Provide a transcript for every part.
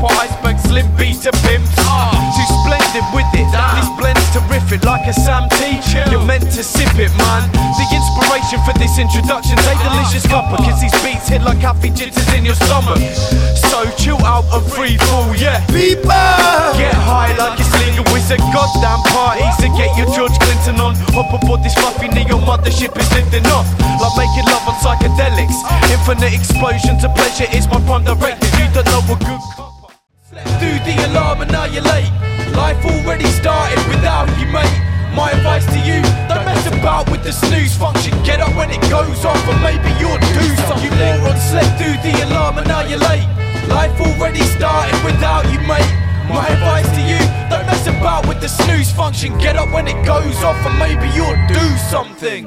proper iceberg, slim beats to pimps. Too splendid with it, this blend's terrific like a Sam T. You're meant to sip it, man. The inspiration for this introduction's a delicious cuppa, cause these beats hit like happy jitters in your stomach. So chill out and free fall, yeah. People! Get high like it's legal, it's a goddamn party. So get your George Clinton on, hop aboard this fluffy neon mothership is lifting off. Like making love on psychedelics. Infinite explosions of pleasure is my prime directive. You don't know a good copper. Slept through the alarm and now you're late. Life already started without you, mate. My advice to you, don't mess about with the snooze function. Get up when it goes off and maybe you'll do something. You moron, slept through the alarm and now you're late. Life already started without you, mate. My advice to you, don't mess about with the snooze function. Get up when it goes off and maybe you'll do something.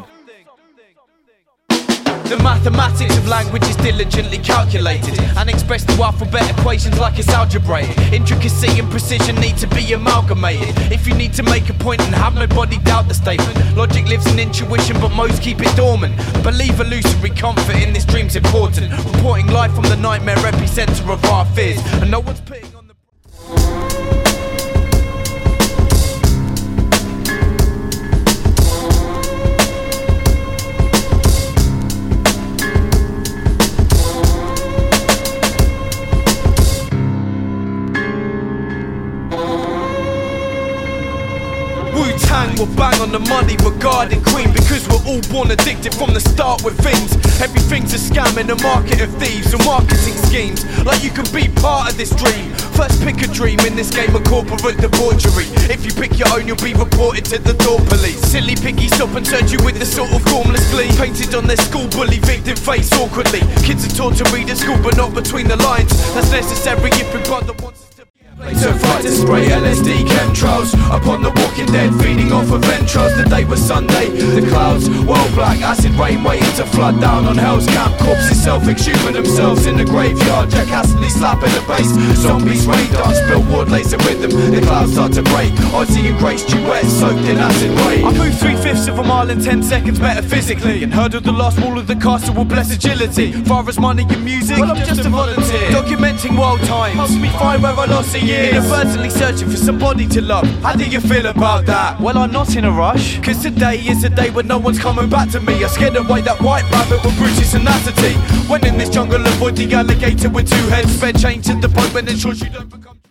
The mathematics of language is diligently calculated and expressed through alphabet equations like it's algebraic. Intricacy and precision need to be amalgamated. If you need to make a point and have nobody doubt the statement. Logic lives in intuition but most keep it dormant. Believe illusory comfort in this dream's important. Reporting live from the nightmare epicenter of our fears. And no one's putting on the... Wu-Tang will bang on the money regarding Queen, because we're all born addicted from the start with things. Everything's a scam in a market of thieves and marketing schemes. Like you can be part of this dream. First pick a dream in this game of corporate debauchery. If you pick your own you'll be reported to the door police. Silly piggy stop and search you with the sort of formless glee painted on their school bully victim face awkwardly. Kids are taught to read at school but not between the lines. That's necessary if your brother wants us to be. So fight to spray LSD chemtrails upon the walking dead, feeding off of entrails. The day was Sunday, the clouds well black, acid rain waiting to flood down on Hell's Camp. Corpses self-exhuming themselves in the graveyard, jackassly slapping the bass. Zombies rain dance, billboard lays the rhythm. The clouds start to break, Ozzy and Grace duets soaked in acid rain. I moved 3/5 of a mile in 10 seconds metaphysically, and hurdled the last wall of the castle with blessed agility. Far as money and music, well I'm just a volunteer, documenting wild times. Helps me find where I lost a year. Inadvertently searching for somebody to love. How do you feel about that? Well, I'm not in a rush, cause today is a day when no one's coming back to me. I scared away that white rabbit with Bruce's tenacity. When in this jungle, avoid the alligator with two heads. Fed chained to the boat when ensures you don't become